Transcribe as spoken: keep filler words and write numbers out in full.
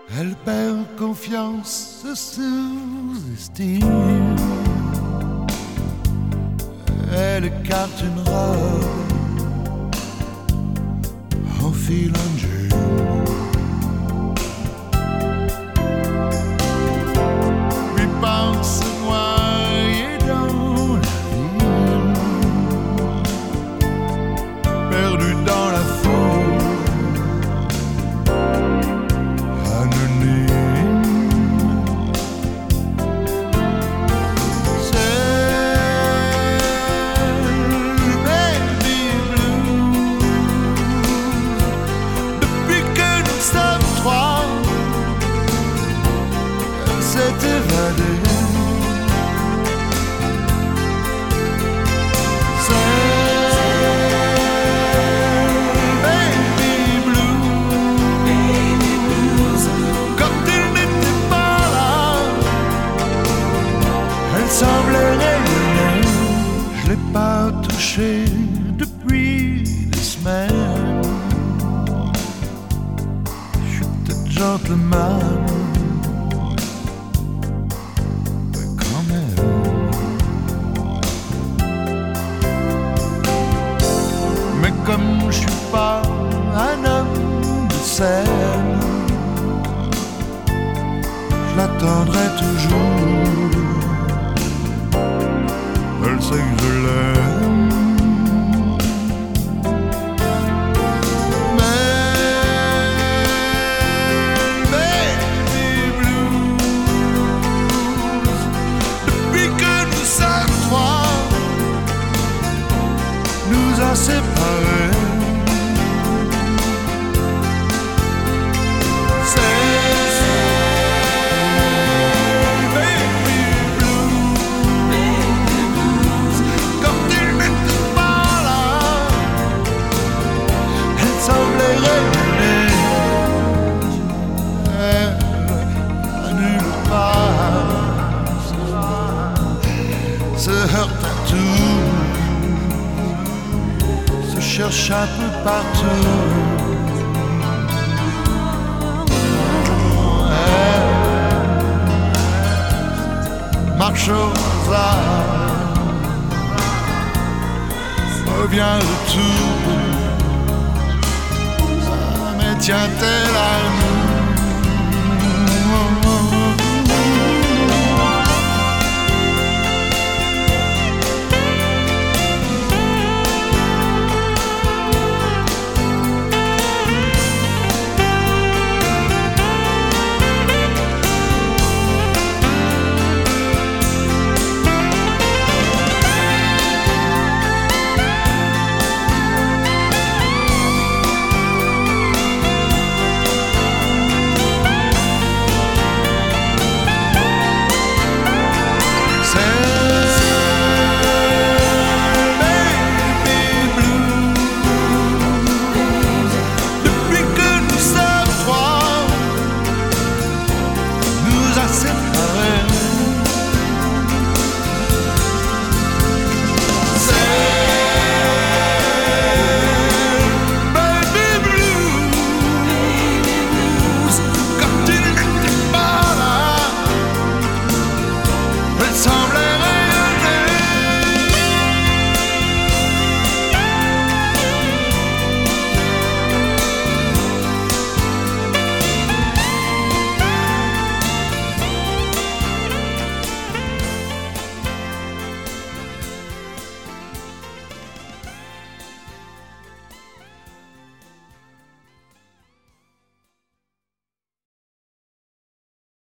Elle perd confiance, se sous-estime. Elle écarte une robe, enfile un jean. Lui pense noyer dans la ville, perdu dans la foule, anonyme. C'est le baby blues. Depuis que nous sommes trois, elle s'est évadée. Semblait rayonner, je l'ai pas touché depuis des semaines. Je suis peut-être gentleman, mais quand même. Mais comme je suis pas un homme de scène, je l'attendrai toujours. Elle sait que je l'aime, mais baby blues, depuis que nous sommes trois, nous a séparés. Se heurte à tout, se cherche un peu partout. Elle marche au hasard, revient de tout. Ça me tient-elle